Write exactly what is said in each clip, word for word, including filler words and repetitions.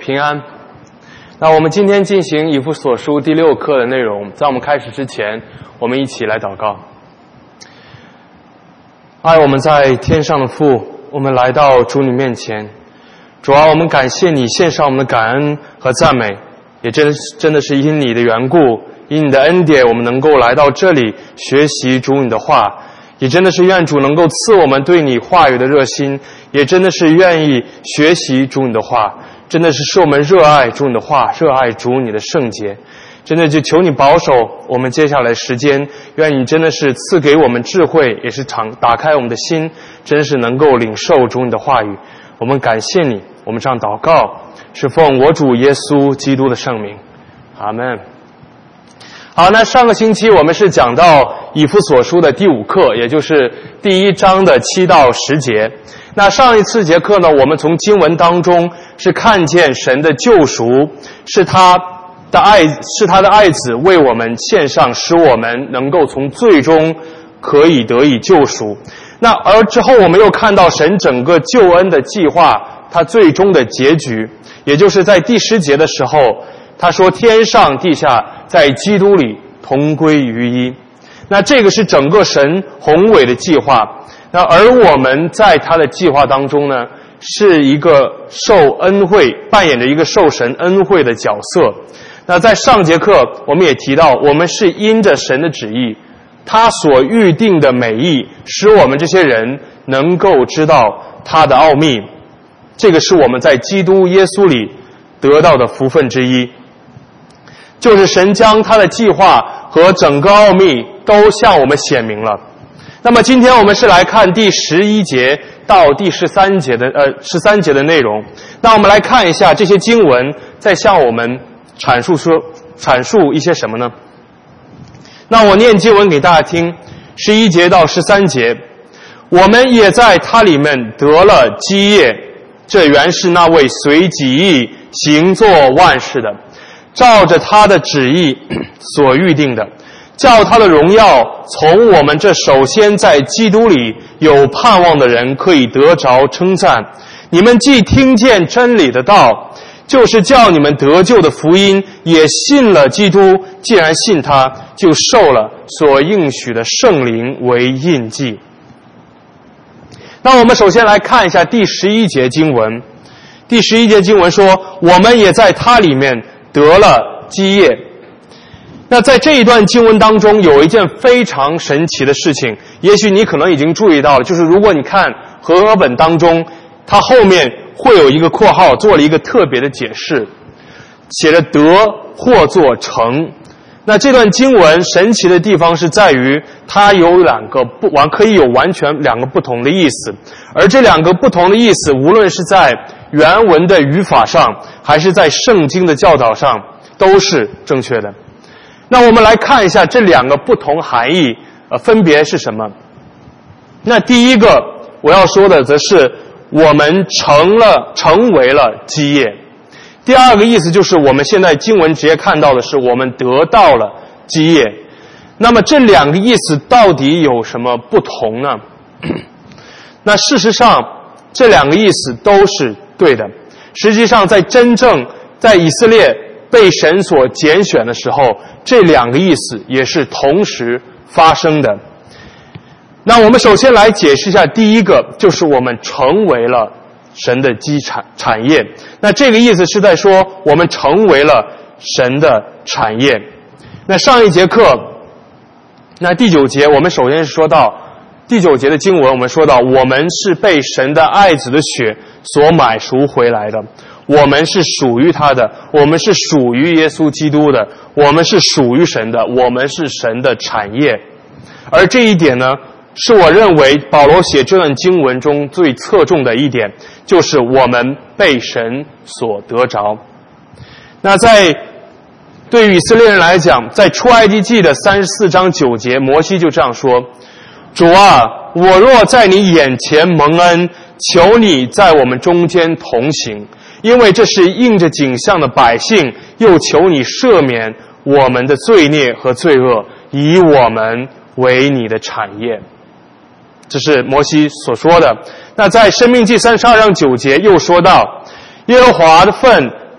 平安。那我们今天进行以弗所书第六课的内容，在我们开始之前，我们一起来祷告。爱我们在天上的父，我们来到主你面前，主啊，我们感谢你，献上我们的感恩和赞美，也真真的是因你的缘故，因你的恩典，我们能够来到这里学习主你的话，也真的是愿主能够赐我们对你话语的热心，也真的是愿意学习主你的话，真的是使我们热爱主你的话，热爱主你的圣洁。真的就求你保守我们接下来时间，愿你真的是赐给我们智慧，也是敞打开我们的心，真是能够领受主你的话语。我们感谢你，我们这样祷告是奉我主耶稣基督的圣名，阿们。好，那上个星期我们是讲到以弗所书的第五课，也就是第一章的七到十节。那上一次节课呢，我们从经文当中是看见神的救赎，是他的爱，是他的爱子为我们献上，使我们能够从罪中可以得以救赎。那而之后我们又看到神整个救恩的计划，他最终的结局，也就是在第十节的时候，他说天上地下在基督里同归于一。那这个是整个神宏伟的计划。那而我们在他的计划当中呢，是一个受恩惠，扮演着一个受神恩惠的角色。那在上节课我们也提到，我们是因着神的旨意，他所预定的美意，使我们这些人能够知道他的奥秘。这个是我们在基督耶稣里得到的福分之一，就是神将他的计划和整个奥秘都向我们显明了。那么今天我们是来看第十一节到第十三节的呃十三节的内容。那我们来看一下这些经文在向我们阐述说阐述一些什么呢？那我念经文给大家听，十一节到十三节。我们也在他里面得了基业，这原是那位随己意行作万事的，照着他的旨意所预定的，叫他的荣耀从我们这首先在基督里有盼望的人可以得着称赞。你们既听见真理的道，就是叫你们得救的福音，也信了基督，既然信他，就受了所应许的圣灵为印记。那我们首先来看一下第十一节经文。第十一节经文说，我们也在他里面得了基业。那在这一段经文当中有一件非常神奇的事情，也许你可能已经注意到了，就是如果你看和合本当中，它后面会有一个括号做了一个特别的解释，写着得或作成。那这段经文神奇的地方是在于它有两个不完可以有完全两个不同的意思，而这两个不同的意思无论是在原文的语法上还是在圣经的教导上都是正确的。那我们来看一下这两个不同含义呃，分别是什么。那第一个我要说的则是我们成了成为了基业。第二个意思就是我们现在经文直接看到的是我们得到了基业。那么这两个意思到底有什么不同呢？那事实上这两个意思都是对的。实际上在真正在以色列被神所拣选的时候，这两个意思也是同时发生的。那我们首先来解释一下第一个，就是我们成为了神的基产产业。那这个意思是在说我们成为了神的产业。那上一节课，那第九节我们首先是说到第九节的经文，我们说到我们是被神的爱子的血所买赎回来的，我们是属于他的，我们是属于耶稣基督的，我们是属于神的，我们是神的产业。而这一点呢，是我认为保罗写这段经文中最侧重的一点，就是我们被神所得着。那在对于以色列人来讲，在出埃及记的三十四章九节，摩西就这样说，主啊，我若在你眼前蒙恩，求你在我们中间同行，因为这是应着景象的百姓，又求你赦免我们的罪孽和罪恶，以我们为你的产业。这是摩西所说的。那在申命记三十二章九节又说到，耶和华的份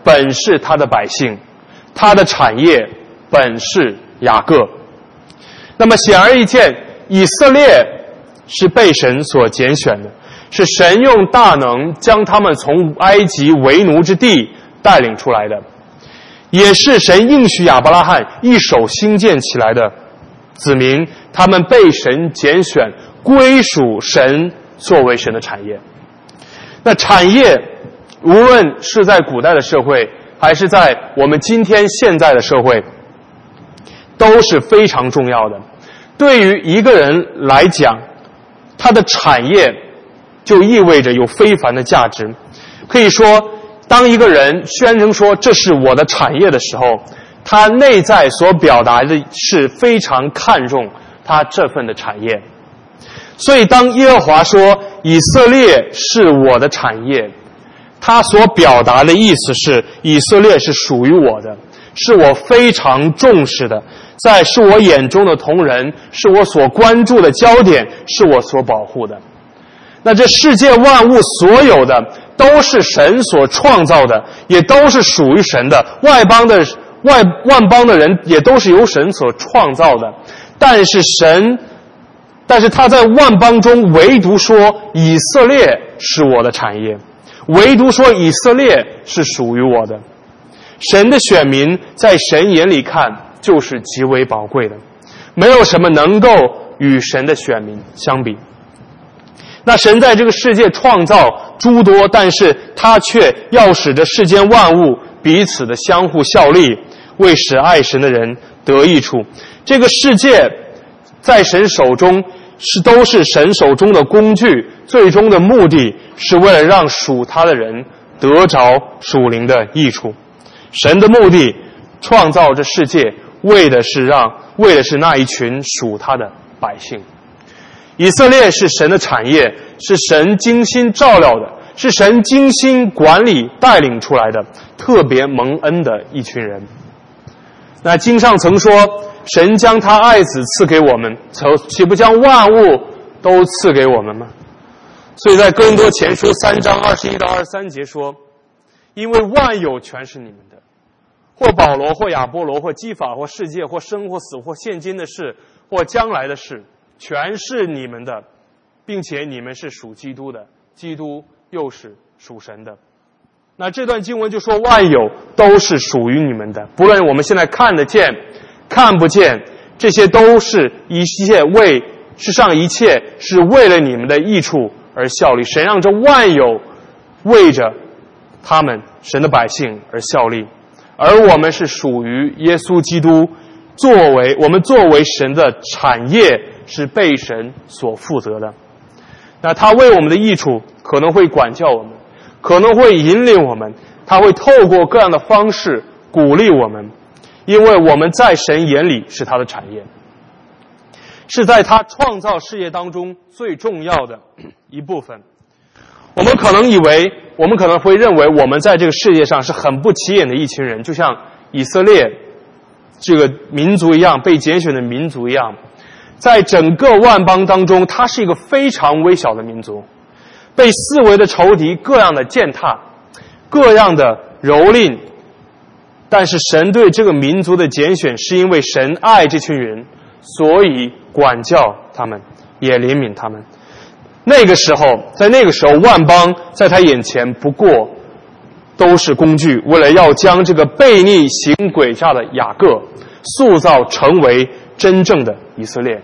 本是他的百姓，他的产业本是雅各。那么显而易见，以色列是被神所拣选的，是神用大能将他们从埃及为奴之地带领出来的，也是神应许亚伯拉罕一手兴建起来的子民，他们被神拣选，归属神作为神的产业。那产业无论是在古代的社会，还是在我们今天现在的社会，都是非常重要的。对于一个人来讲，他的产业就意味着有非凡的价值。可以说，当一个人宣称说这是我的产业的时候，他内在所表达的是非常看重他这份的产业。所以当耶和华说以色列是我的产业，他所表达的意思是以色列是属于我的，是我非常重视的，在是我眼中的同人，是我所关注的焦点，是我所保护的。那这世界万物所有的都是神所创造的，也都是属于神的，外邦的外万邦的人也都是由神所创造的。但是神但是他在万邦中唯独说以色列是我的产业，唯独说以色列是属于我的。神的选民在神眼里看就是极为宝贵的，没有什么能够与神的选民相比。那神在这个世界创造诸多，但是他却要使得世间万物彼此的相互效力，为使爱神的人得益处。这个世界在神手中是都是神手中的工具，最终的目的是为了让属他的人得着属灵的益处。神的目的创造这世界，为的是让为的是那一群属他的百姓。以色列是神的产业，是神精心照料的，是神精心管理带领出来的，特别蒙恩的一群人。那经上曾说，神将他爱子赐给我们，岂不将万物都赐给我们吗？所以在哥林多前书三章二十一到二十三节说，因为万有全是你们的，或保罗，或亚波罗，或基法，或世界，或生或死，或现今的事，或将来的事，全是你们的，并且你们是属基督的，基督又是属神的。那这段经文就说万有都是属于你们的，不论我们现在看得见看不见，这些都是一切为世上一切是为了你们的益处而效力。神让这万有为着他们神的百姓而效力，而我们是属于耶稣基督，作为我们作为神的产业，是被神所负责的。那他为我们的益处可能会管教我们，可能会引领我们，他会透过各样的方式鼓励我们，因为我们在神眼里是他的产业，是在他创造事业当中最重要的一部分。我们可能以为我们可能会认为我们在这个世界上是很不起眼的一群人，就像以色列这个民族一样，被拣选的民族一样，在整个万邦当中，他是一个非常微小的民族，被四围的仇敌各样的践踏，各样的蹂躏。但是神对这个民族的拣选，是因为神爱这群人，所以管教他们，也怜悯他们。那个时候，在那个时候，万邦在他眼前不过都是工具，为了要将这个悖逆行诡诈的雅各塑造成为真正的以色列。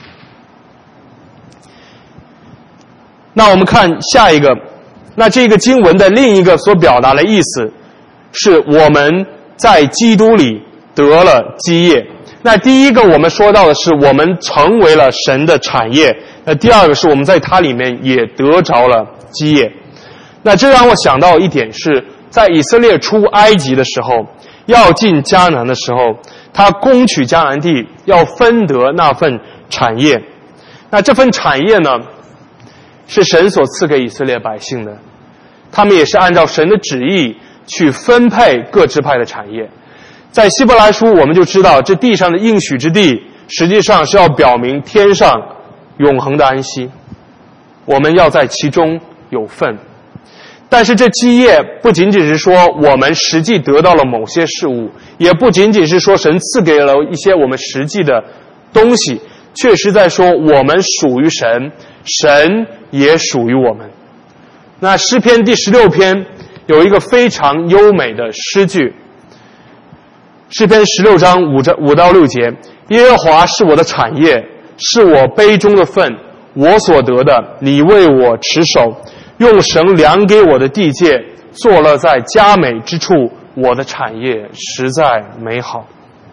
那我们看下一个，那这个经文的另一个所表达的意思是我们在基督里得了基业。那第一个我们说到的是我们成为了神的产业，那第二个是我们在它里面也得着了基业。那这让我想到一点是，在以色列出埃及的时候，要进迦南的时候，他攻取迦南地，要分得那份产业。那这份产业呢，是神所赐给以色列百姓的，他们也是按照神的旨意去分配各支派的产业。在希伯来书我们就知道，这地上的应许之地实际上是要表明天上永恒的安息，我们要在其中有份。 但是这基业不仅仅是说我们实际得到了某些事物，也不仅仅是说神赐给了一些我们实际的东西，确实在说我们属于神，神也属于我们。那诗篇第十六篇有一个非常优美的诗句，诗篇十六章五章五到六节，耶和华是我的产业，是我杯中的份，我所得的，你为我持守，用绳量给我的地界，做了在佳美之处，我的产业实在美好。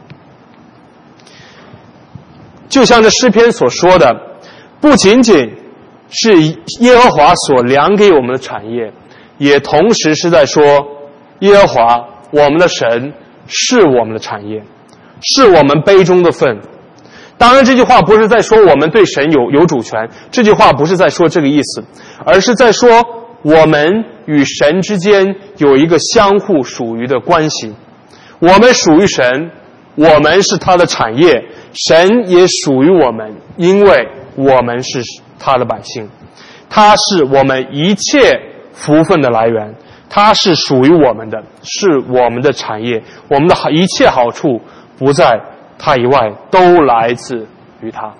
就像这诗篇所说的，不仅仅是耶和华所量给我们的产业，也同时是在说耶和华我们的神是我们的产业，是我们杯中的份。当然这句话不是在说我们对神有有主权，这句话不是在说这个意思，而是在说我们与神之间有一个相互属于的关系。我们属于神，我们是他的产业，神也属于我们，因为我们是他的百姓，他是我们一切福分的来源，他是属于我们的，是我们的产业，我们的一切好处不在他以外，都来自于他。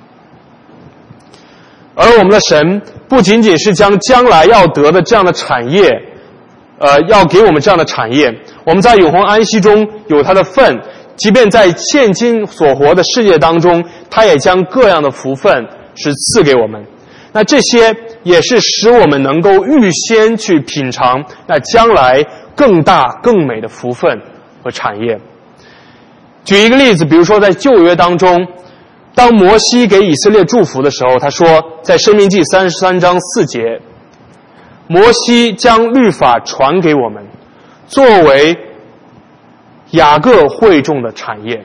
而我们的神不仅仅是将将来要得的这样的产业呃，要给我们这样的产业，我们在永恒安息中有他的份，即便在现今所活的世界当中，他也将各样的福分是赐给我们。那这些也是使我们能够预先去品尝那将来更大更美的福分和产业。举一个例子，比如说在旧约当中，当摩西给以色列祝福的时候，他说在申命记三十三章四节，摩西将律法传给我们，作为雅各会众的产业。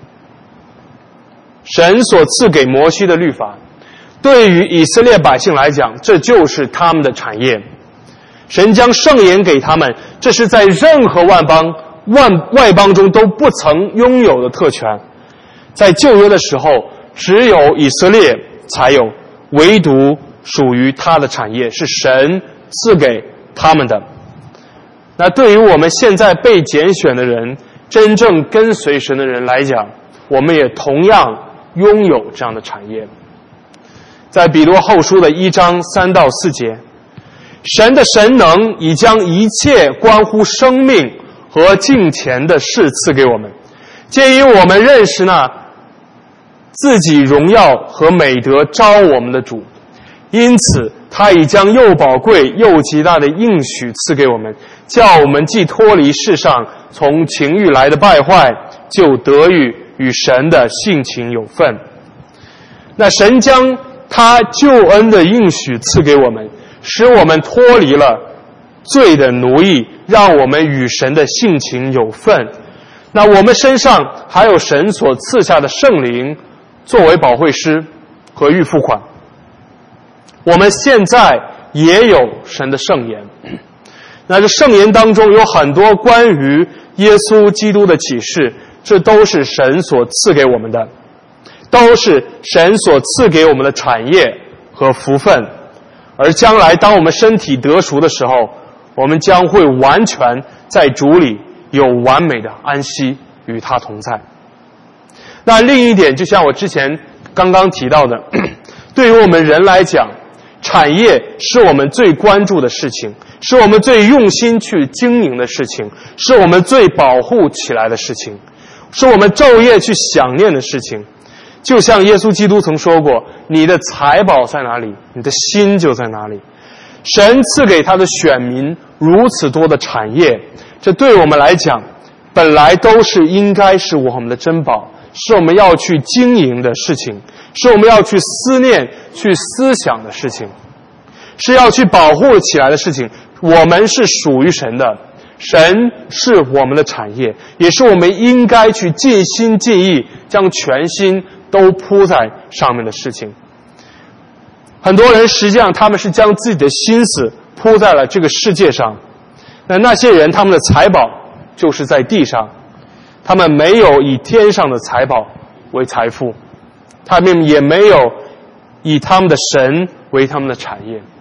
神所赐给摩西的律法，对于以色列百姓来讲，这就是他们的产业。神将圣言给他们，这是在任何万邦万外邦中都不曾拥有的特权。在旧约的时候，只有以色列才有，唯独属于他的产业，是神赐给他们的。那对于我们现在被拣选的人，真正跟随神的人来讲，我们也同样拥有这样的产业。在彼得后书的一章三到四节，神的神能已将一切关乎生命和敬虔的事赐给我们，借于我们认识那自己荣耀和美德招我们的主，因此他已将又宝贵又极大的应许赐给我们，叫我们既脱离世上从情欲来的败坏，就得与与神的性情有份。那神将他救恩的应许赐给我们，使我们脱离了罪的奴役，让我们与神的性情有份。那我们身上还有神所赐下的圣灵作为保惠师和预付款。我们现在也有神的圣言，那这圣言当中有很多关于耶稣基督的启示，这都是神所赐给我们的，都是神所赐给我们的产业和福分。而将来当我们身体得赎的时候，我们将会完全在主里有完美的安息，与他同在。那另一点，就像我之前刚刚提到的，对于我们人来讲，产业是我们最关注的事情，是我们最用心去经营的事情，是我们最保护起来的事情，是我们昼夜去想念的事情。就像耶稣基督曾说过，你的财宝在哪里，你的心就在哪里。神赐给他的选民如此多的产业，这对我们来讲本来都是应该是我们的珍宝，是我们要去经营的事情，是我们要去思念去思想的事情，是要去保护起来的事情。我们是属于神的，神是我们的产业，也是我们应该去尽心尽意将全心都扑在上面的事情。很多人实际上他们是将自己的心思扑在了这个世界上，那那些人他们的财宝就是在地上，他们没有以天上的财宝为财富，他们也没有以他们的神为他们的产业。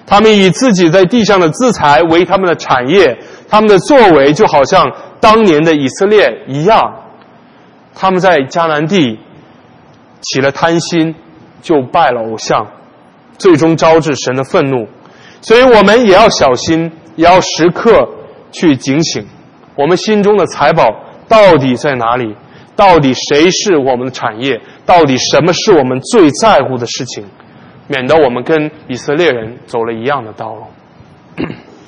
他们以自己在地上的资财为他们的产业，他们的作为就好像当年的以色列一样。他们在迦南地起了贪心，就拜了偶像，最终招致神的愤怒。所以我们也要小心，也要时刻去警醒，我们心中的财宝到底在哪里？到底谁是我们的产业？到底什么是我们最在乎的事情？免得我们跟以色列人走了一样的道路。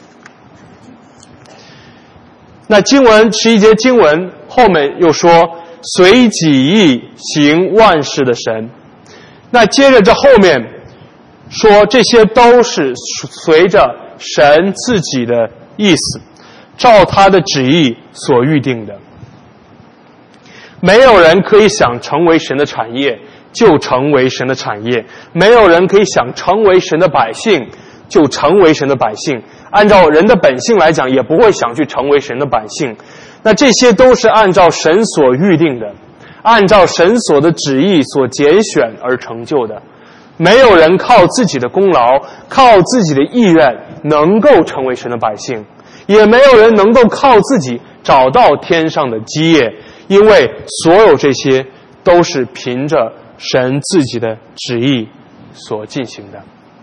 那经文十一节经文后面又说，随己意行万事的神。那接着这后面说，这些都是随着神自己的意思，照他的旨意所预定的。没有人可以想成为神的产业就成为神的产业，没有人可以想成为神的百姓就成为神的百姓。按照人的本性来讲，也不会想去成为神的百姓。那这些都是按照神所预定的，按照神所的旨意所拣选而成就的。没有人靠自己的功劳，靠自己的意愿能够成为神的百姓，也没有人能够靠自己找到天上的基业，因为所有这些都是凭着神自己的旨意所进行的。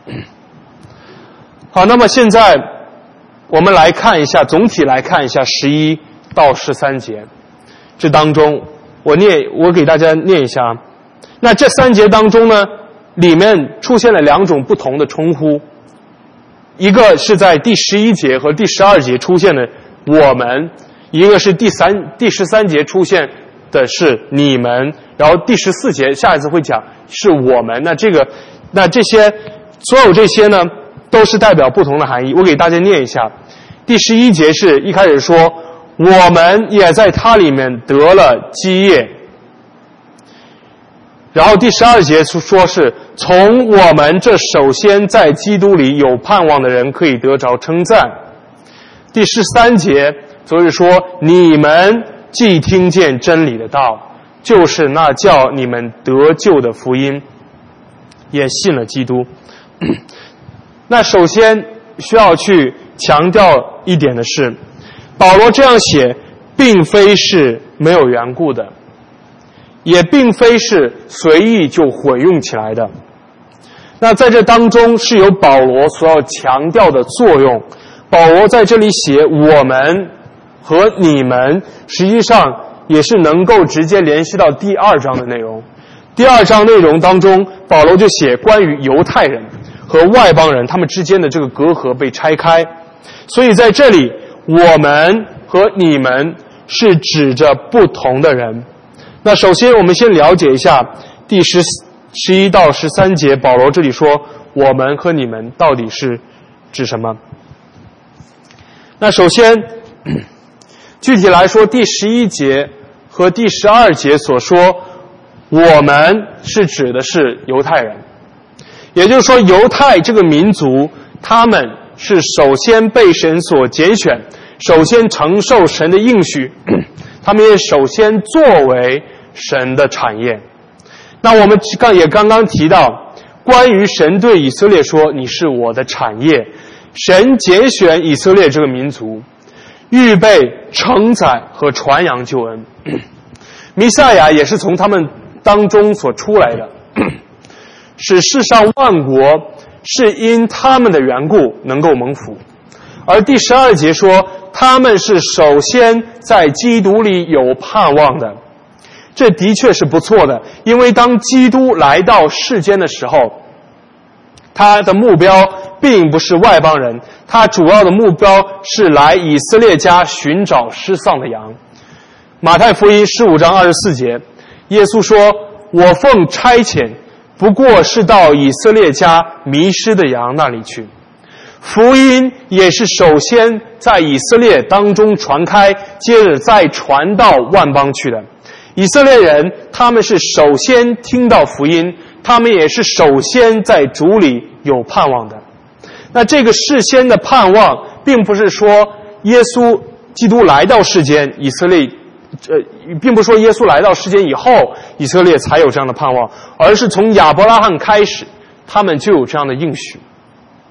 好，那么现在我们来看一下，总体来看一下十一到十三节，这当中我念我给大家念一下。那这三节当中呢，里面出现了两种不同的称呼，一个是在第十一节和第十二节出现的我们，一个是第三第十三节出现的是你们，然后第十四节下一次会讲是我们。那这个那这些所有这些呢都是代表不同的含义，我给大家念一下。第十一节是一开始说我们也在他里面得了基业，然后第十二节说是从我们这首先在基督里有盼望的人可以得着称赞。第十三节则是说你们既听见真理的道，就是那叫你们得救的福音，也信了基督。那首先需要去强调一点的是，保罗这样写并非是没有缘故的，也并非是随意就混用起来的。那在这当中是有保罗所要强调的作用。保罗在这里写我们和你们，实际上也是能够直接联系到第二章的内容。第二章内容当中，保罗就写关于犹太人和外邦人他们之间的这个隔阂被拆开。所以在这里我们和你们是指着不同的人。那首先我们先了解一下第十十一到十三节，保罗这里说我们和你们到底是指什么。那首先具体来说，第十一节和第十二节所说我们是指的是犹太人，也就是说犹太这个民族他们是首先被神所拣选，首先承受神的应许，他们也首先作为神的产业。那我们刚也刚刚提到，关于神对以色列说你是我的产业，神拣选以色列这个民族，预备承载和传扬救恩。弥赛亚也是从他们当中所出来的，使世上万国是因他们的缘故能够蒙福。而第十二节说他们是首先在基督里有盼望的，这的确是不错的。因为当基督来到世间的时候，他的目标并不是外邦人，他主要的目标是来以色列家寻找失丧的羊。马太福音十五章二十四节，耶稣说我奉差遣不过是到以色列家迷失的羊那里去。福音也是首先在以色列当中传开，接着再传到万邦去的。以色列人他们是首先听到福音，他们也是首先在主里有盼望的。那这个事先的盼望并不是说耶稣基督来到世间，以色列呃，并不是说耶稣来到世间以后以色列才有这样的盼望，而是从亚伯拉罕开始他们就有这样的应许。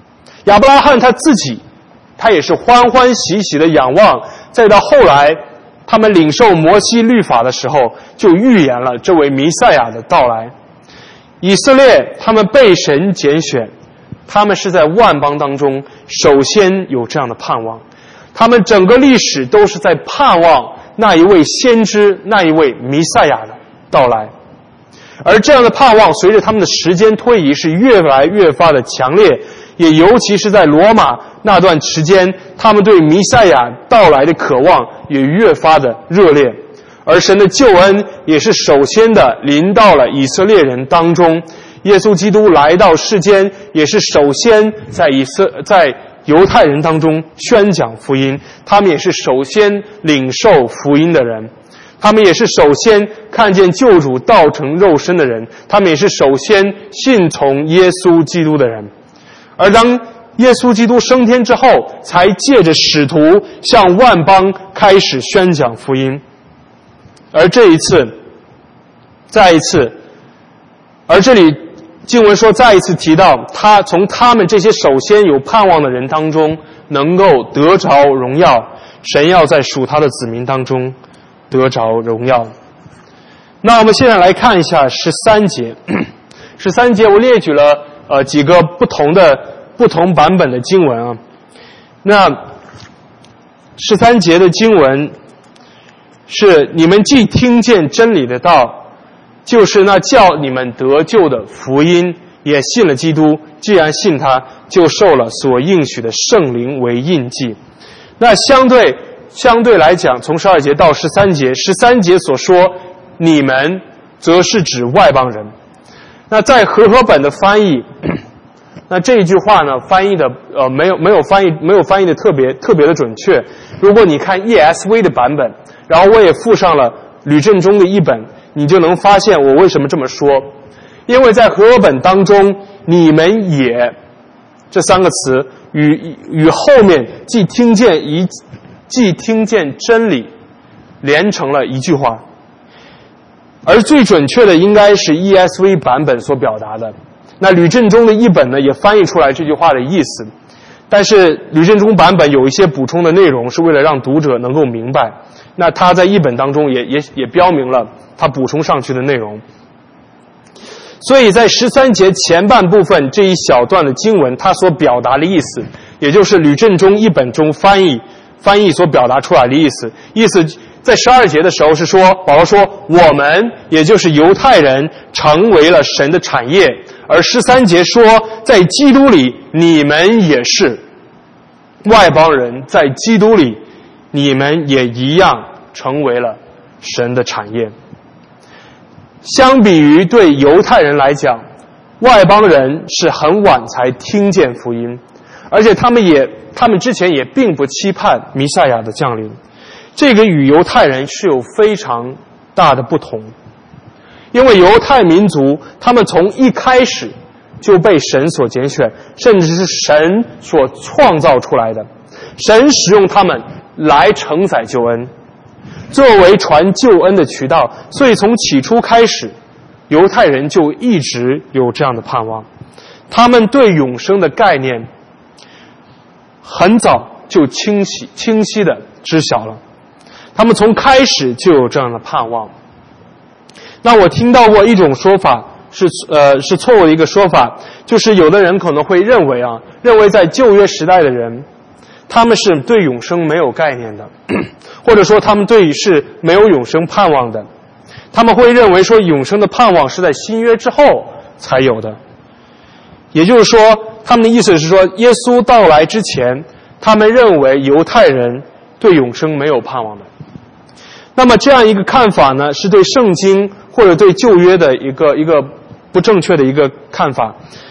亚伯拉罕他自己，他也是欢欢喜喜的仰望，再到后来他们领受摩西律法的时候，就预言了这位弥赛亚的到来。以色列他们被神拣选，他们是在万邦当中首先有这样的盼望，他们整个历史都是在盼望那一位先知，那一位弥赛亚的到来。而这样的盼望随着他们的时间推移是越来越发的强烈，也尤其是在罗马那段时间，他们对弥赛亚到来的渴望也越发的热烈。而神的救恩也是首先的临到了以色列人当中，耶稣基督来到世间也是首先在以色在犹太人当中宣讲福音，他们也是首先领受福音的人，他们也是首先看见救主道成肉身的人，他们也是首先信从耶稣基督的人。而当耶稣基督升天之后，才借着使徒向万邦开始宣讲福音。而这一次再一次而这里经文说再一次提到他从他们这些首先有盼望的人当中能够得着荣耀，神要在属他的子民当中得着荣耀。那我们现在来看一下十三节。十三节我列举了呃几个不同的不同版本的经文啊。那十三节的经文是你们既听见真理的道，就是那叫你们得救的福音，也信了基督，既然信他，就受了所应许的圣灵为印记。那相对相对来讲，从十二节到十三节，十三节所说你们则是指外邦人。那在和合本的翻译，那这一句话呢翻译的呃没有没有翻译没有翻译的特别特别的准确。如果你看 E S V 的版本，然后我也附上了吕振中的译本，你就能发现我为什么这么说。因为在和合本当中，你们也这三个词与与后面既听见一既听见真理连成了一句话，而最准确的应该是 E S V 版本所表达的。那吕振中的译本呢也翻译出来这句话的意思，但是吕振中版本有一些补充的内容是为了让读者能够明白，那他在译本当中也也也标明了他补充上去的内容。所以在十三节前半部分这一小段的经文，他所表达的意思，也就是吕振中译本中翻译翻译所表达出来的意思。意思在十二节的时候是说，保罗说我们也就是犹太人成为了神的产业，而十三节说在基督里你们也是外邦人，在基督里你们也一样成为了神的产业。相比于对犹太人来讲，外邦人是很晚才听见福音，而且他们也他们之前也并不期盼弥赛亚的降临。这个与犹太人是有非常大的不同，因为犹太民族他们从一开始就被神所拣选，甚至是神所创造出来的，神使用他们来承载救恩，作为传救恩的渠道。所以从起初开始，犹太人就一直有这样的盼望，他们对永生的概念很早就清晰清晰的知晓了，他们从开始就有这样的盼望。那我听到过一种说法是呃是错误的一个说法，就是有的人可能会认为啊，认为在旧约时代的人，他们是对永生没有概念的，或者说他们对是没有永生盼望的。他们会认为说永生的盼望是在新约之后才有的。也就是说，他们的意思是说，耶稣到来之前，他们认为犹太人对永生没有盼望的。那么这样一个看法呢，是对圣经或者对旧约的一个一个不正确的一个看法。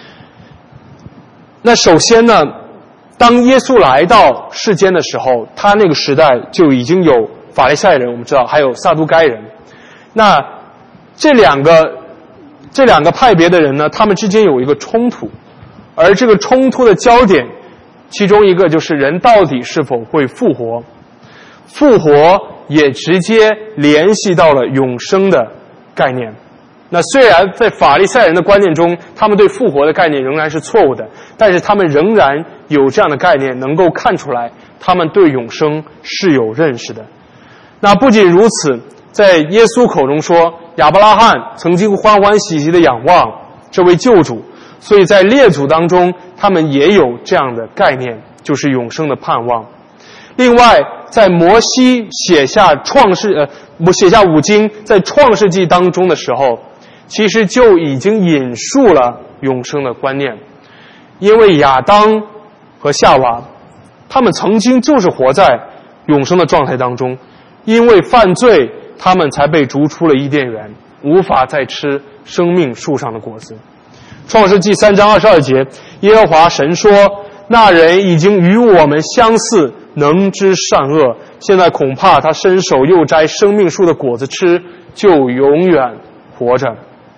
那首先呢，当耶稣来到世间的时候，他那个时代就已经有法利赛人，我们知道还有撒都该人。那这两个这两个派别的人呢，他们之间有一个冲突，而这个冲突的焦点，其中一个就是人到底是否会复活。复活也直接联系到了永生的概念。 那虽然在法利赛人的观念中，他们对复活的概念仍然是错误的，但是他们仍然有这样的概念，能够看出来他们对永生是有认识的。那不仅如此，在耶稣口中说，亚伯拉罕曾经欢欢喜喜地仰望这位救主，所以在列祖当中，他们也有这样的概念，就是永生的盼望。另外，在摩西写下创世呃写下五经，在创世纪当中的时候，其实就已经引述了永生的观念。因为亚当和夏娃，他们曾经就是活在永生的状态当中，因为犯罪，他们才被逐出了伊甸园，无法再吃生命树上的果子。创世纪三章二十二节，耶和华神说，那人已经与我们相似，能知善恶，现在恐怕他伸手又摘生命树的果子吃，就永远活着。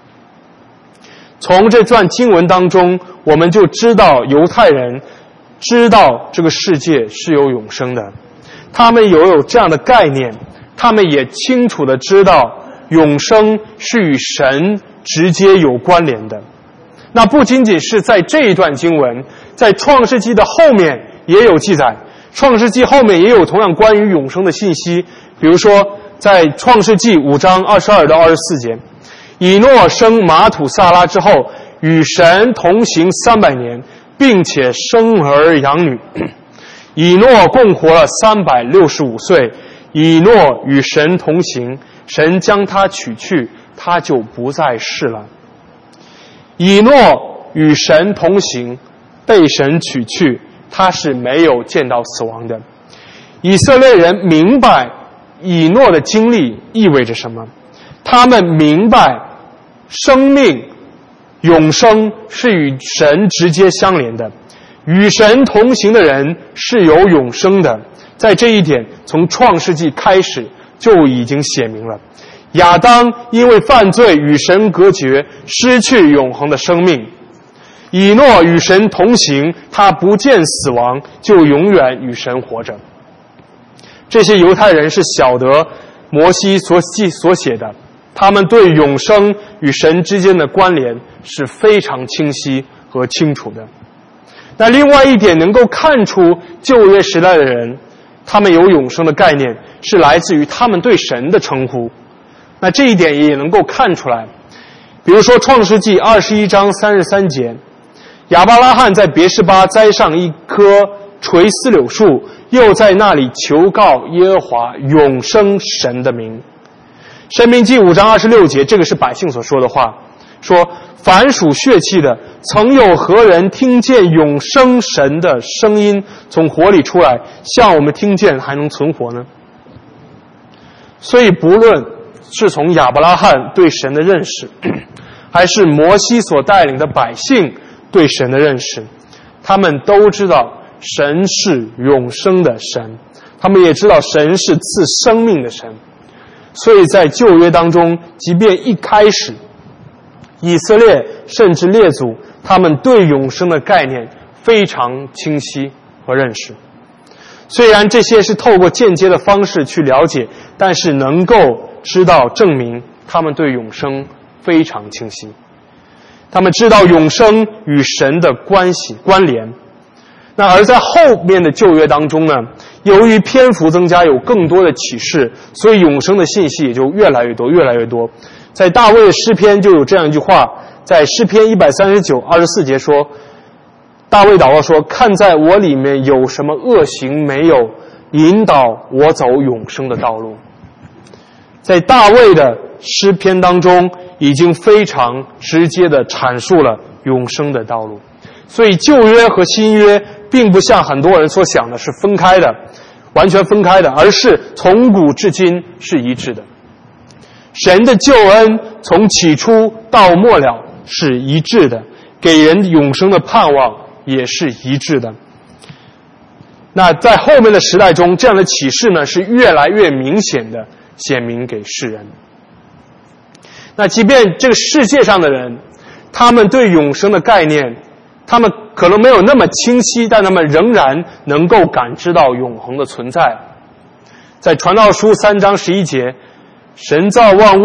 从这段经文当中，我们就知道犹太人知道这个世界是有永生的，他们有有这样的概念，他们也清楚地知道永生是与神直接有关联的。那不仅仅是在这一段经文，在创世纪的后面也有记载，创世纪后面也有同样关于永生的信息。比如说在创世纪五章二十二到二十四节，以诺生马土萨拉之后，与神同行三百年，并且生儿养女。以诺共活了三百六十五岁，以诺与神同行，神将他取去，他就不再世了。以诺与神同行，被神取去，他是没有见到死亡的。以色列人明白以诺的经历意味着什么，他们明白生命永生是与神直接相连的，与神同行的人是有永生的。在这一点，从创世纪开始就已经写明了。亚当因为犯罪与神隔绝，失去永恒的生命。以诺与神同行，他不见死亡，就永远与神活着。这些犹太人是晓得摩西所记所写的，他们对永生与神之间的关联是非常清晰和清楚的。那另外一点能够看出旧约时代的人，他们有永生的概念，是来自于他们对神的称呼。那这一点也能够看出来，比如说创世纪二十一章三十三节，亚伯拉罕在别是巴栽上一棵垂丝柳树，又在那里求告耶和华永生神的名。申命记五章二十六节，这个是百姓所说的话，说凡属血气的，曾有何人听见永生神的声音从火里出来，像我们听见还能存活呢？所以不论是从亚伯拉罕对神的认识，还是摩西所带领的百姓对神的认识，他们都知道神是永生的神，他们也知道神是赐生命的神。所以在旧约当中，即便一开始以色列甚至列祖，他们对永生的概念非常清晰和认识。虽然这些是透过间接的方式去了解，但是能够知道证明他们对永生非常清晰。他们知道永生与神的关系关联。那而在后面的旧约当中呢，由于篇幅增加，有更多的启示，所以永生的信息也就越来越多越来越多。在大卫的诗篇就有这样一句话，在诗篇一百三十九二十四节说，大卫祷告说，看在我里面有什么恶行没有，引导我走永生的道路。在大卫的诗篇当中已经非常直接地阐述了永生的道路。所以旧约和新约并不像很多人所想的是分开的，完全分开的，而是从古至今是一致的。神的救恩从起初到末了是一致的，给人永生的盼望也是一致的。那在后面的时代中，这样的启示呢是越来越明显的显明给世人。那即便这个世界上的人，他们对永生的概念，他们可能没有那么清晰，但他们仍然能够感知到永恒的存在。在传道书三章十一节，神造万物，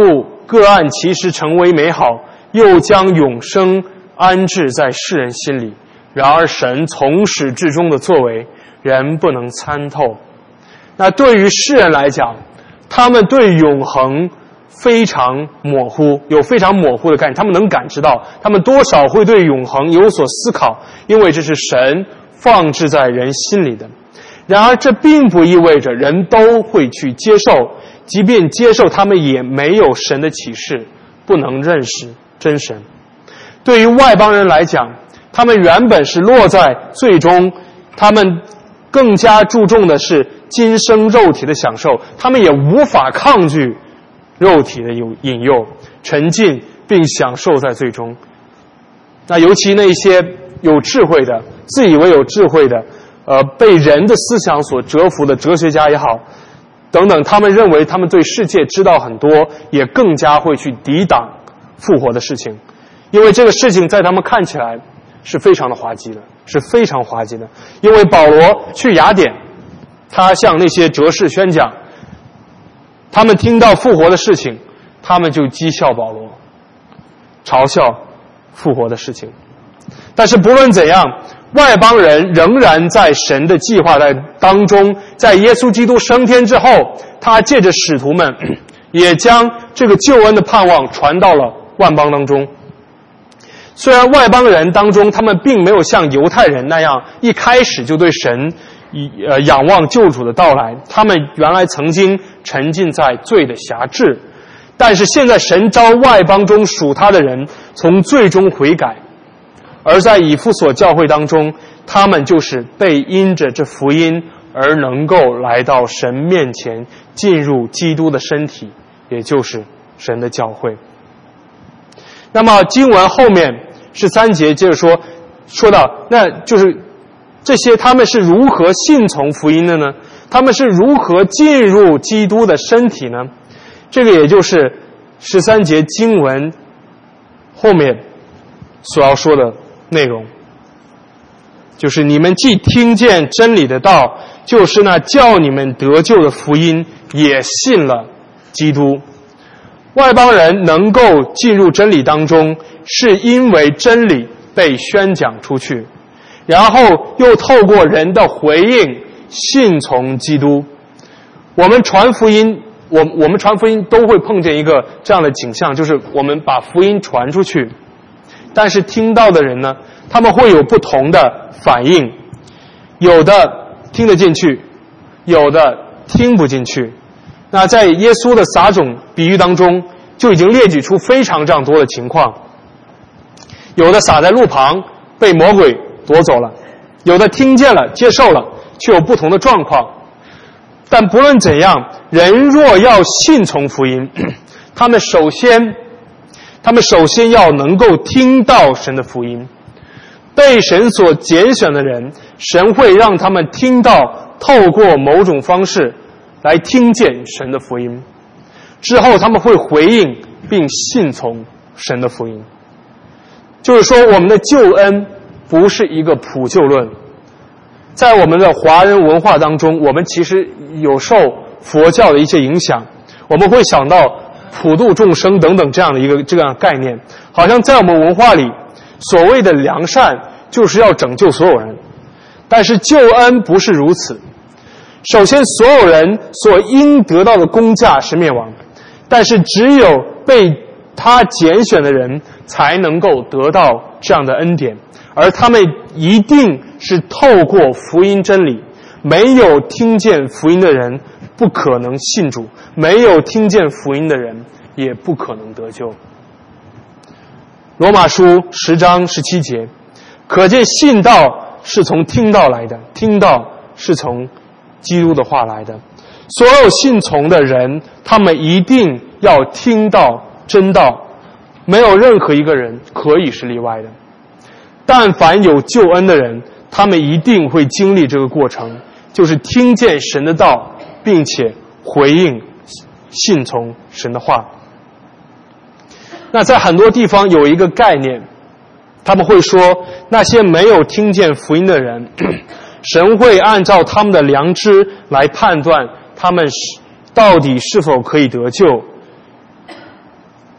各按其时成为美好，又将永生安置在世人心里。然而神从始至终的作为，人不能参透。那对于世人来讲，他们对永恒非常模糊，有非常模糊的概念，他们能感知到，他们多少会对永恒有所思考，因为这是神放置在人心里的。然而这并不意味着人都会去接受，即便接受，他们也没有神的启示，不能认识真神。对于外邦人来讲，他们原本是落在罪中，他们更加注重的是今生肉体的享受，他们也无法抗拒肉体的引诱，沉浸并享受在罪中。那尤其那些有智慧的，自以为有智慧的，呃，被人的思想所折服的哲学家也好，等等，他们认为他们对世界知道很多，也更加会去抵挡复活的事情，因为这个事情在他们看起来是非常的滑稽的，是非常滑稽的。因为保罗去雅典，他向那些哲士宣讲，他们听到复活的事情，他们就讥笑保罗，嘲笑复活的事情。但是不论怎样，外邦人仍然在神的计划在当中，在耶稣基督升天之后，他借着使徒们也将这个救恩的盼望传到了万邦当中。虽然外邦人当中，他们并没有像犹太人那样一开始就对神呃仰望救主的到来，他们原来曾经沉浸在罪的辖制，但是现在神召外邦中属他的人从罪中悔改，而在以弗所教会当中，他们就是被因着这福音而能够来到神面前，进入基督的身体，也就是神的教会。那么经文后面十三节接着说，说到那就是这些他们是如何信从福音的呢？他们是如何进入基督的身体呢？这个也就是十三节经文后面所要说的内容，就是你们既听见真理的道，就是那叫你们得救的福音，也信了基督。外邦人能够进入真理当中，是因为真理被宣讲出去，然后又透过人的回应信从基督。我们传福音，我我们传福音都会碰见一个这样的景象，就是我们把福音传出去，但是听到的人呢，他们会有不同的反应，有的听得进去，有的听不进去。那在耶稣的撒种比喻当中，就已经列举出非常这样多的情况。有的撒在路旁，被魔鬼夺走了；有的听见了，接受了，却有不同的状况。但不论怎样，人若要信从福音，他们首先，他们首先要能够听到神的福音。被神所拣选的人，神会让他们听到，透过某种方式来听见神的福音，之后他们会回应并信从神的福音。就是说，我们的救恩不是一个普救论。在我们的华人文化当中，我们其实有受佛教的一些影响，我们会想到普度众生等等这样的一个这样的概念，好像在我们文化里，所谓的良善就是要拯救所有人。但是救恩不是如此。首先，所有人所应得到的工价是灭亡，但是只有被他拣选的人才能够得到这样的恩典，而他们一定是透过福音真理。没有听见福音的人不可能信主，没有听见福音的人也不可能得救。罗马书十章十七节，可见信道是从听道来的，听道是从基督的话来的。所有信从的人，他们一定要听到真道，没有任何一个人可以是例外的。但凡有救恩的人，他们一定会经历这个过程，就是听见神的道，并且回应信从神的话。那在很多地方有一个概念，他们会说，那些没有听见福音的人，神会按照他们的良知来判断他们到底是否可以得救。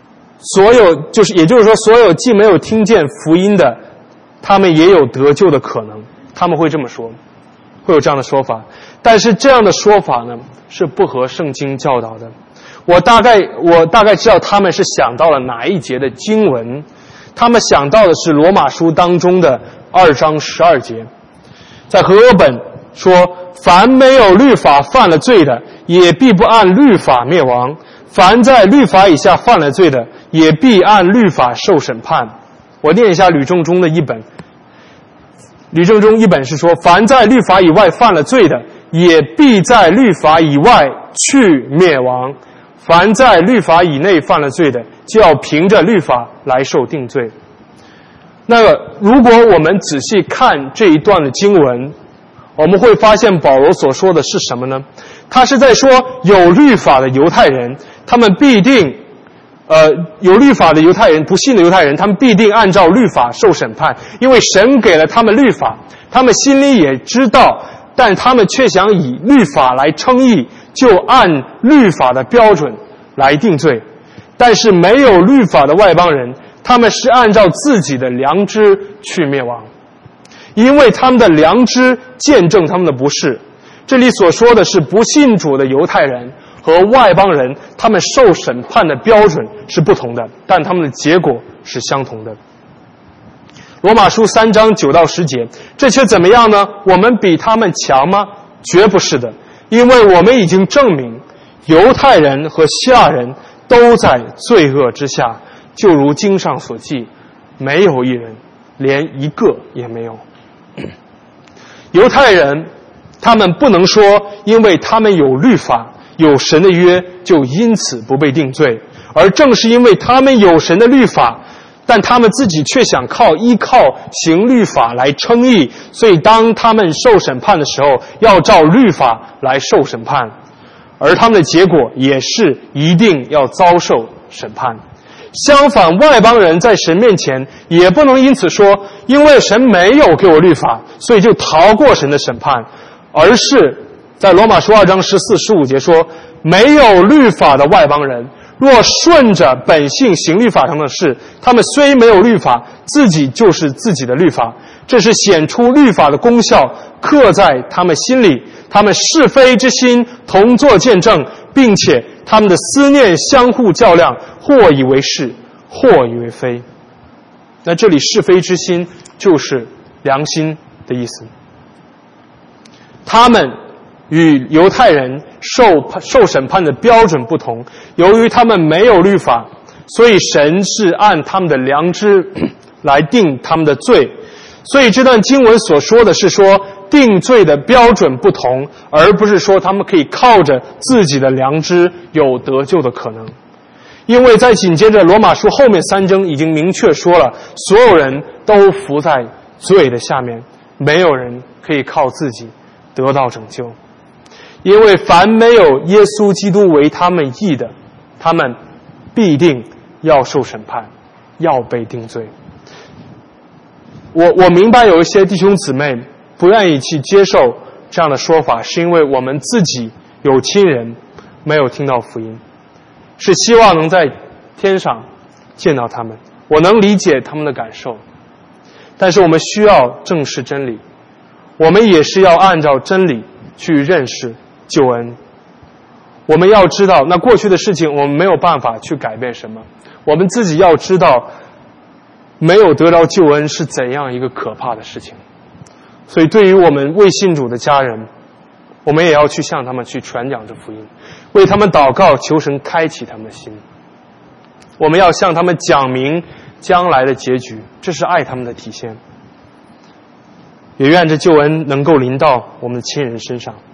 所有就是也就是说，所有既没有听见福音的，他们也有得救的可能。他们会这么说，会有这样的说法。但是这样的说法呢，是不合圣经教导的。我大概我大概知道他们是想到了哪一节的经文，他们想到的是罗马书当中的二章十二节，在和合本说，凡没有律法犯了罪的，也必不按律法灭亡；凡在律法以下犯了罪的，也必按律法受审判。我念一下吕正中的译本。吕正中译本是说，凡在律法以外犯了罪的，也必在律法以外去灭亡；凡在律法以内犯了罪的，就要凭着律法来受定罪。那个，如果我们仔细看这一段的经文，我们会发现保罗所说的是什么呢？他是在说，有律法的犹太人，他们必定呃，有律法的犹太人，不信的犹太人，他们必定按照律法受审判，因为神给了他们律法，他们心里也知道，但他们却想以律法来称义，就按律法的标准来定罪。但是没有律法的外邦人，他们是按照自己的良知去灭亡，因为他们的良知见证他们的不是。这里所说的是不信主的犹太人和外邦人，他们受审判的标准是不同的，但他们的结果是相同的。罗马书三章九到十节，这却怎么样呢？我们比他们强吗？绝不是的，因为我们已经证明，犹太人和希腊人都在罪恶之下，就如经上所记，没有一人，连一个也没有。犹太人，他们不能说，因为他们有律法，有神的约，就因此不被定罪，而正是因为他们有神的律法，但他们自己却想靠依靠行律法来称义，所以当他们受审判的时候，要照律法来受审判，而他们的结果也是一定要遭受审判。相反，外邦人在神面前也不能因此说，因为神没有给我律法，所以就逃过神的审判，而是在罗马书二章十四、十五节说，没有律法的外邦人，若顺着本性行律法上的事，他们虽没有律法，自己就是自己的律法。这是显出律法的功效，刻在他们心里，他们是非之心同作见证，并且他们的思念相互较量，或以为是，或以为非。那这里是非之心就是良心的意思。他们与犹太人受受审判的标准不同，由于他们没有律法，所以神是按他们的良知来定他们的罪。所以这段经文所说的是说，定罪的标准不同，而不是说他们可以靠着自己的良知有得救的可能。因为在紧接着罗马书后面三章已经明确说了，所有人都伏在罪的下面，没有人可以靠自己得到拯救。因为凡没有耶稣基督为他们义的，他们必定要受审判，要被定罪。我我明白有一些弟兄姊妹不愿意去接受这样的说法，是因为我们自己有亲人没有听到福音，是希望能在天上见到他们。我能理解他们的感受，但是我们需要正视真理，我们也是要按照真理去认识救恩。我们要知道，那过去的事情我们没有办法去改变什么，我们自己要知道没有得到救恩是怎样一个可怕的事情。所以对于我们未信主的家人，我们也要去向他们去传讲这福音，为他们祷告，求神开启他们的心。我们要向他们讲明将来的结局，这是爱他们的体现。也愿这救恩能够临到我们的亲人身上。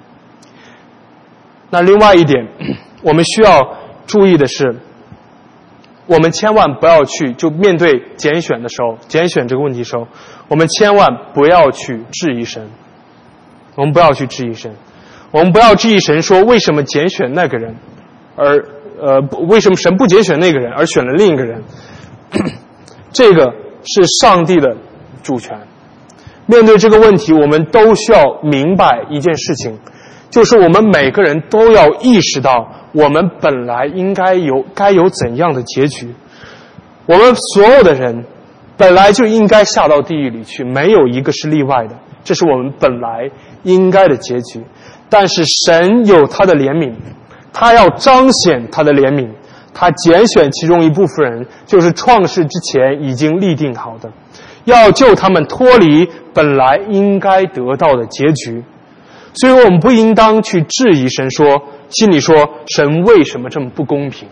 那另外一点，我们需要注意的是，我们千万不要去就面对拣选的时候，拣选这个问题的时候，我们千万不要去质疑神。我们不要去质疑神，我们不要质疑神说为什么拣选那个人，而呃为什么神不拣选那个人而选了另一个人。这个是上帝的主权。面对这个问题，我们都需要明白一件事情，就是我们每个人都要意识到，我们本来应该有该有怎样的结局， 我们所有的人本来就应该下到地狱里去，没有一个是例外的，这是我们本来应该的结局。但是神有他的怜悯，他要彰显他的怜悯，他拣选其中一部分人，就是创世之前已经立定好的，要救他们脱离本来应该得到的结局。所以我们不应当去质疑神，说心里说神为什么这么不公平。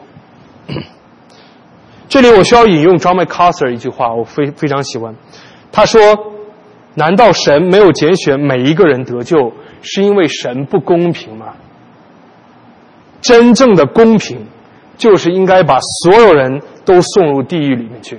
这里我需要引用 John MacArthur 一句话，我非非常喜欢。他说，难道神没有拣选每一个人得救，是因为神不公平吗？真正的公平就是应该把所有人都送入地狱里面去。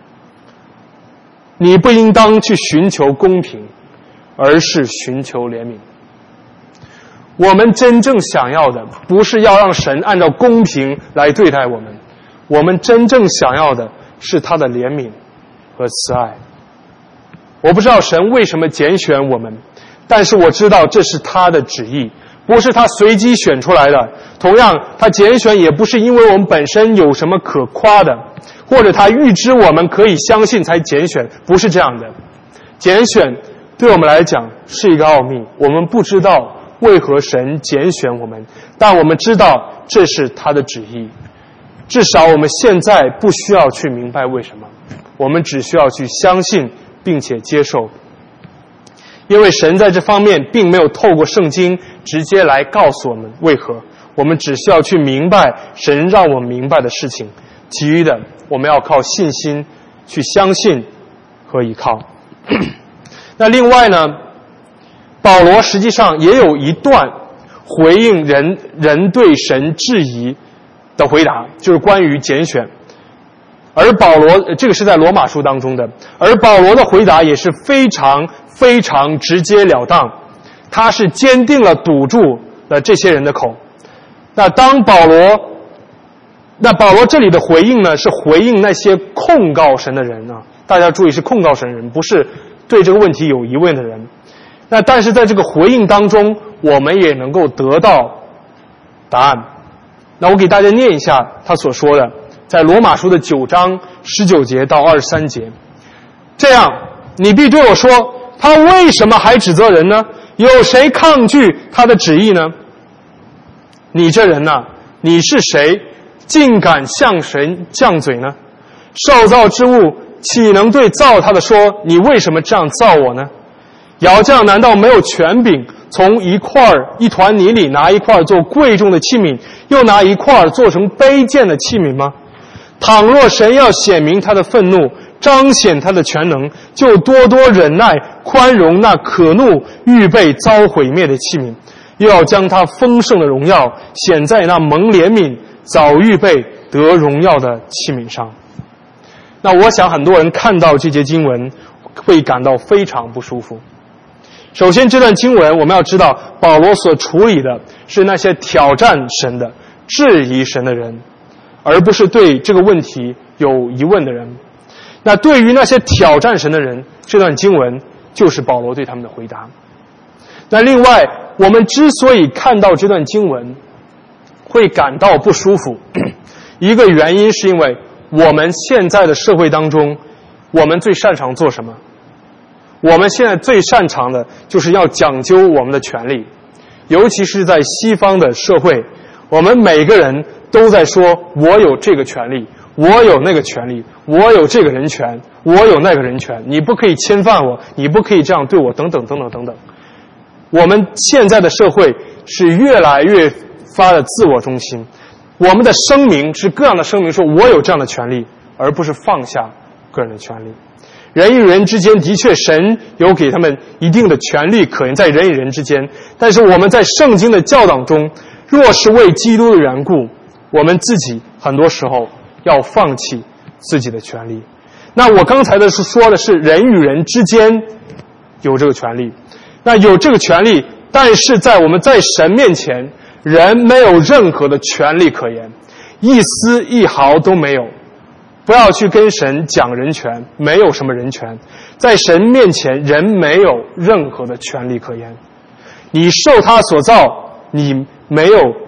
你不应当去寻求公平，而是寻求怜悯。我们真正想要的不是要让神按照公平来对待我们，我们真正想要的是他的怜悯和慈爱。我不知道神为什么拣选我们，但是我知道这是他的旨意，不是他随机选出来的。同样，他拣选也不是因为我们本身有什么可夸的，或者他预知我们可以相信才拣选，不是这样的。拣选对我们来讲是一个奥秘，我们不知道为何神拣选我们，但我们知道这是他的旨意。至少我们现在不需要去明白为什么，我们只需要去相信并且接受。因为神在这方面并没有透过圣经直接来告诉我们为何，我们只需要去明白神让我们明白的事情，其余的我们要靠信心去相信和依靠。那另外呢，保罗实际上也有一段回应人人对神质疑的回答，就是关于拣选。而保罗，这个是在罗马书当中的，而保罗的回答也是非常非常直截了当，他是坚定了堵住了这些人的口。那当保罗，那保罗这里的回应呢，是回应那些控告神的人啊，大家注意是控告神的人，不是对这个问题有疑问的人。那但是在这个回应当中，我们也能够得到答案。那我给大家念一下他所说的，在罗马书的九章十九节到二十三节。这样，你必对我说，他为什么还指责人呢？有谁抗拒他的旨意呢？你这人呐，你是谁，竟敢向神犟嘴呢？受造之物岂能对造他的说，你为什么这样造我呢？窑匠难道没有权柄，从一块一团泥里拿一块做贵重的器皿，又拿一块做成卑贱的器皿吗？倘若神要显明他的愤怒，彰显他的全能，就多多忍耐，宽容那可怒预备遭毁灭的器皿，又要将他丰盛的荣耀显在那蒙怜悯早预备得荣耀的器皿上。那我想很多人看到这节经文会感到非常不舒服。首先，这段经文我们要知道，保罗所处理的是那些挑战神的、质疑神的人，而不是对这个问题有疑问的人。那对于那些挑战神的人，这段经文就是保罗对他们的回答。那另外，我们之所以看到这段经文会感到不舒服，一个原因是因为我们现在的社会当中，我们最擅长做什么？我们现在最擅长的就是要讲究我们的权利，尤其是在西方的社会，我们每个人都在说我有这个权利，我有那个权利，我有这个人权，我有那个人权，你不可以侵犯我，你不可以这样对我，等等等等等等。我们现在的社会是越来越发的自我中心，我们的声明是各样的声明，说我有这样的权利，而不是放下个人的权利。人与人之间的确神有给他们一定的权利可言，在人与人之间，但是我们在圣经的教导中，若是为基督的缘故，我们自己很多时候要放弃自己的权利。那我刚才的是说的是人与人之间有这个权利，那有这个权利，但是在我们在神面前，人没有任何的权利可言，一丝一毫都没有。不要去跟神讲人权，没有什么人权，在神面前人没有任何的权利可言。你受他所造，你没有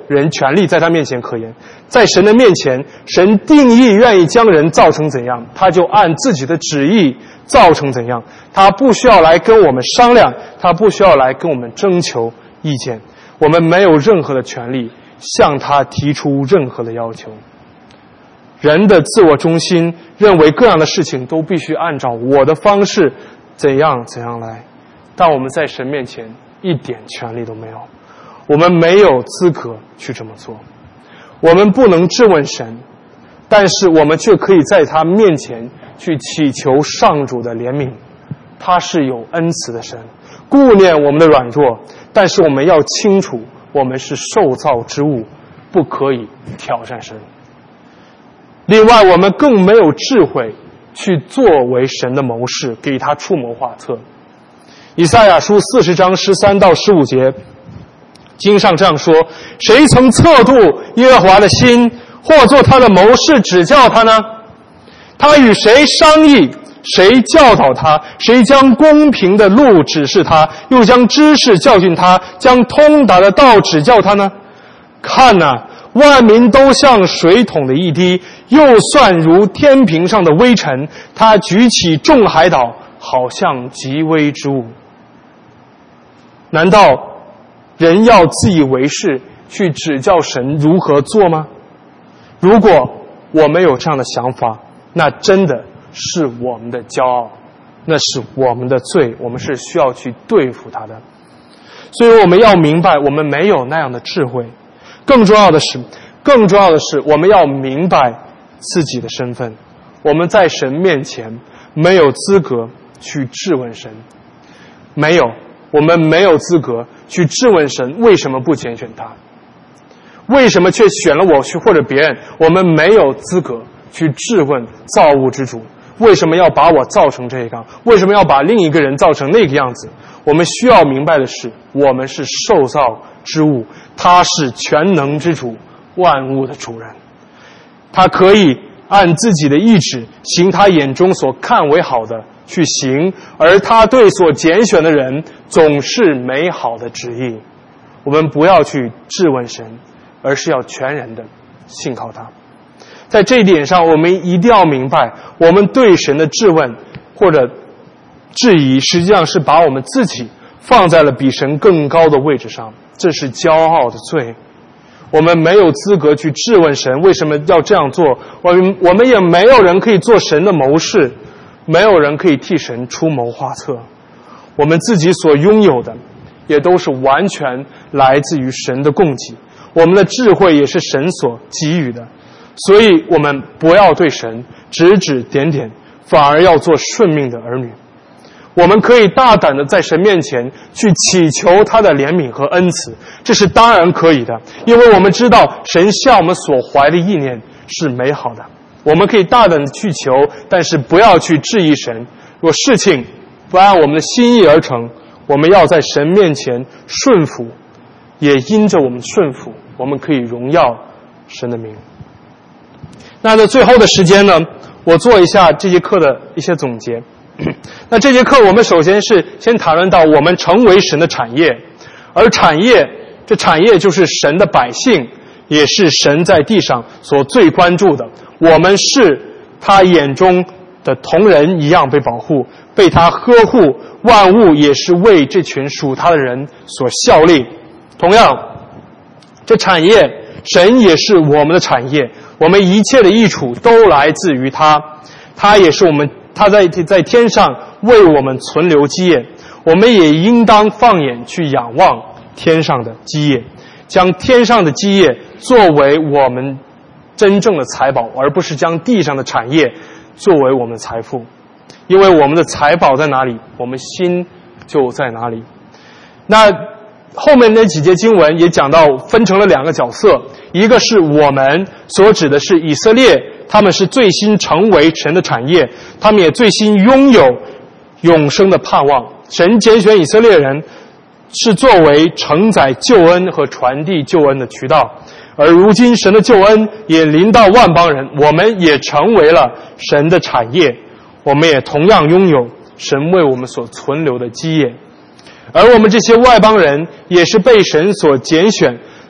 人权利在他面前可言。在神的面前，神定义愿意将人造成怎样，他就按自己的旨意造成怎样。他不需要来跟我们商量，他不需要来跟我们征求意见。我们没有任何的权利向他提出任何的要求。人的自我中心认为各样的事情都必须按照我的方式怎样怎样来，但我们在神面前一点权利都没有，我们没有资格去这么做。我们不能质问神，但是我们却可以在他面前去祈求上主的怜悯。他是有恩慈的神，顾念我们的软弱，但是我们要清楚，我们是受造之物，不可以挑战神。另外，我们更没有智慧去作为神的谋士，给他出谋划策。以赛亚书四十章十三到十五节，经上这样说：谁曾测度耶和华的心，或做他的谋士指教他呢？他与谁商议，谁教导他？谁将公平的路指示他，又将知识教训他，将通达的道指教他呢？看哪、啊，万民都像水桶的一滴，又算如天平上的微尘。他举起众海岛，好像极微之物。难道人要自以为是去指教神如何做吗？如果我们有这样的想法，那真的是我们的骄傲，那是我们的罪，我们是需要去对付它的。所以我们要明白，我们没有那样的智慧。更重要的是，更重要的是，我们要明白自己的身份。我们在神面前没有资格去质问神，没有，我们没有资格去质问神为什么不拣选他，为什么却选了我去或者别人。我们没有资格去质问造物之主，为什么要把我造成这样，为什么要把另一个人造成那个样子。我们需要明白的是，我们是受造之物，他是全能之主，万物的主人，他可以按自己的意志行他眼中所看为好的去行，而他对所拣选的人总是美好的旨意。我们不要去质问神，而是要全然的信靠他。在这一点上，我们一定要明白，我们对神的质问或者质疑，实际上是把我们自己放在了比神更高的位置上，这是骄傲的罪。我们没有资格去质问神为什么要这样做，我们我们也没有人可以做神的谋士，没有人可以替神出谋划策。我们自己所拥有的也都是完全来自于神的供给，我们的智慧也是神所给予的。所以我们不要对神指指点点，反而要做顺命的儿女。我们可以大胆的在神面前去祈求他的怜悯和恩慈，这是当然可以的，因为我们知道神向我们所怀的意念是美好的。我们可以大胆的去求，但是不要去质疑神。若事情不按我们的心意而成，我们要在神面前顺服，也因着我们顺服，我们可以荣耀神的名。那在最后的时间呢，我做一下这节课的一些总结。那这节课我们首先是先谈论到我们成为神的产业，而产业，这产业就是神的百姓，也是神在地上所最关注的。我们是他眼中的同人一样被保护，被他呵护，万物也是为这群属他的人所效力。同样，这产业，神也是我们的产业，我们一切的益处都来自于他，他也是我们他在在天上为我们存留基业，我们也应当放眼去仰望天上的基业，将天上的基业作为我们真正的财宝，而不是将地上的产业作为我们的财富。因为我们的财宝在哪里，我们心就在哪里。那后面那几节经文也讲到，分成了两个角色，一个是我们，所指的是以色列，他们是最新成为神的产业，他们也最新拥有永生的盼望。神拣选以色列人是作为承载救恩和传递救恩的渠道，而如今神的救恩也临到万邦人，我们也成为了神的产业，我们也同样拥有神为我们所存留的基业。而我们这些外邦人也是被神所拣选，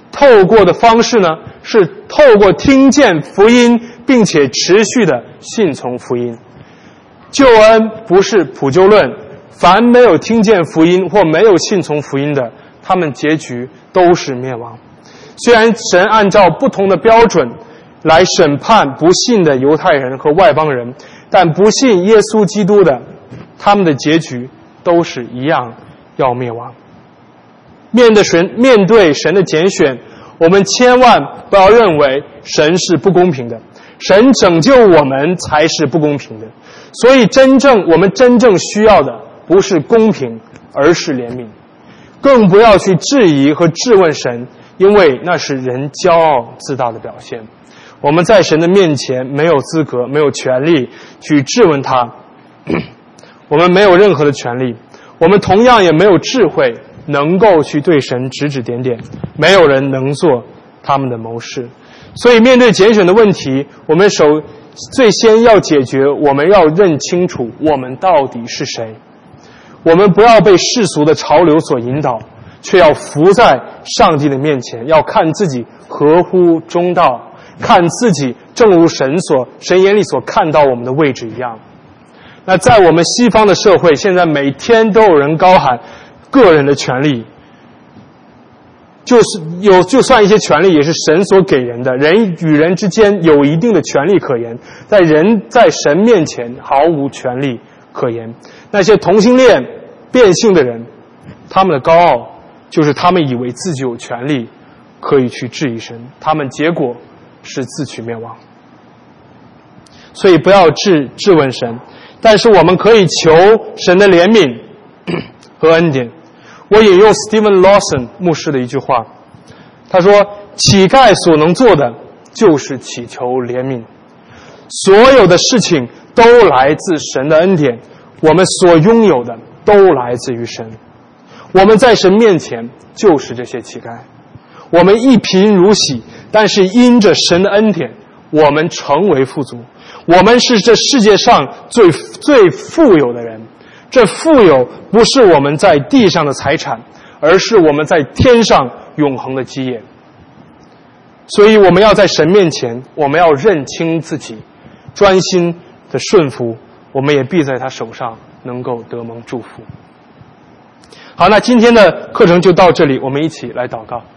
透过的方式呢，是透过听见福音，并且持续的信从福音。救恩不是普救论，凡没有听见福音或没有信从福音的，他们结局都是灭亡。虽然神按照不同的标准来审判不信的犹太人和外邦人，但不信耶稣基督的，他们的结局都是一样，要灭亡。面对神，面对神的拣选，我们千万不要认为神是不公平的，神拯救我们才是不公平的。所以真正我们真正需要的不是公平，而是怜悯。更不要去质疑和质问神，因为那是人骄傲自大的表现。我们在神的面前没有资格，没有权利去质问他，我们没有任何的权利，我们同样也没有智慧能够去对神指指点点，没有人能做他们的谋士。所以面对拣选的问题，我们首最先要解决，我们要认清楚我们到底是谁。我们不要被世俗的潮流所引导，却要伏在上帝的面前，要看自己合乎中道，看自己正如神所神眼里所看到我们的位置一样。那在我们西方的社会，现在每天都有人高喊个人的权利，就是有就算一些权利也是神所给人的，人与人之间有一定的权利可言，在人在神面前毫无权利可言。那些同性恋变性的人，他们的高傲就是他们以为自己有权利可以去质疑神，他们结果是自取灭亡。所以不要质质问神，但是我们可以求神的怜悯和恩典。我引用 Stephen Lawson 牧师的一句话，他说，乞丐所能做的就是祈求怜悯。所有的事情都来自神的恩典，我们所拥有的都来自于神。我们在神面前就是这些乞丐，我们一贫如洗，但是因着神的恩典，我们成为富足。我们是这世界上最最富有的人。这富有不是我们在地上的财产，而是我们在天上永恒的基业。所以我们要在神面前，我们要认清自己，专心的顺服，我们也必在他手上能够得蒙祝福。好，那今天的课程就到这里，我们一起来祷告。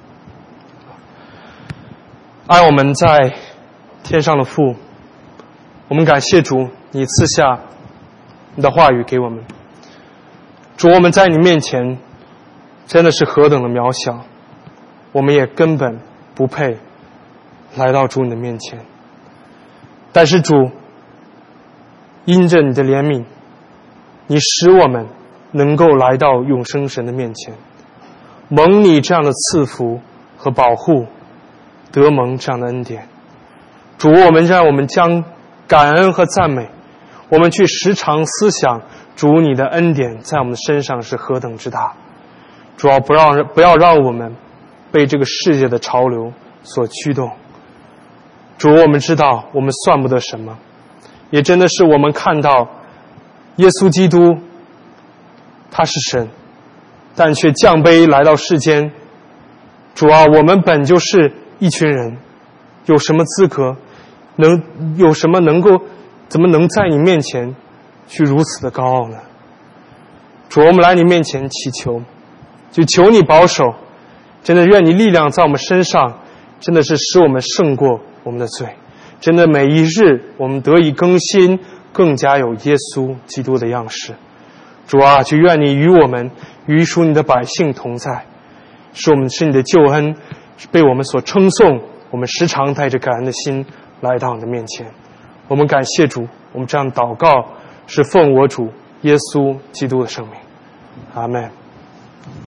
爱我们在天上的父，我们感谢主，你赐下你的话语给我们。主，我们在你面前真的是何等的渺小，我们也根本不配来到主你的面前。但是主，因着你的怜悯，你使我们能够来到永生神的面前，蒙你这样的赐福和保护，得蒙这样的恩典。主，我们让我们将感恩和赞美，我们去时常思想主你的恩典在我们身上是何等之大。主要不让不要让我们被这个世界的潮流所驱动。主，我们知道我们算不得什么，也真的是我们看到耶稣基督他是神，但却降卑来到世间。主啊，我们本就是一群人，有什么资格能有什么能够怎么能在你面前去如此的高傲呢？主，我们来你面前祈求，就求你保守，真的愿你力量在我们身上，真的是使我们胜过我们的罪，真的每一日我们得以更新，更加有耶稣基督的样式。主啊，就愿你与我们与属你的百姓同在，使我们是你的救恩被我们所称颂，我们时常带着感恩的心来到你的面前。我们感谢主，我们这样祷告是奉我主耶稣基督的圣名，阿们。